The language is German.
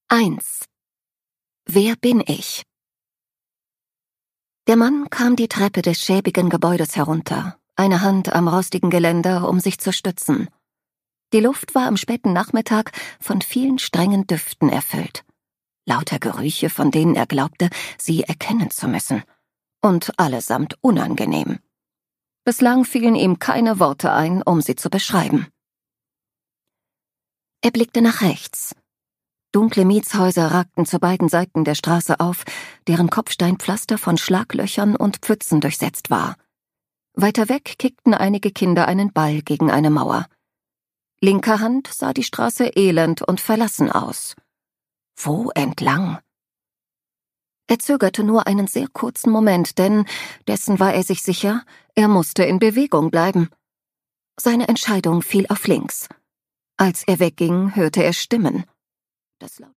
1. Wer bin ich? Der Mann kam die Treppe des schäbigen Gebäudes herunter, eine Hand am rostigen Geländer, um sich zu stützen. Die Luft war am späten Nachmittag von vielen strengen Düften erfüllt. Lauter Gerüche, von denen er glaubte, sie erkennen zu müssen. Und allesamt unangenehm. Bislang fielen ihm keine Worte ein, um sie zu beschreiben. Er blickte nach rechts. Dunkle Mietshäuser ragten zu beiden Seiten der Straße auf, deren Kopfsteinpflaster von Schlaglöchern und Pfützen durchsetzt war. Weiter weg kickten einige Kinder einen Ball gegen eine Mauer. Linker Hand sah die Straße elend und verlassen aus. Wo entlang? Er zögerte nur einen sehr kurzen Moment, denn, dessen war er sich sicher, er musste in Bewegung bleiben. Seine Entscheidung fiel auf links. Als er wegging, hörte er Stimmen. Das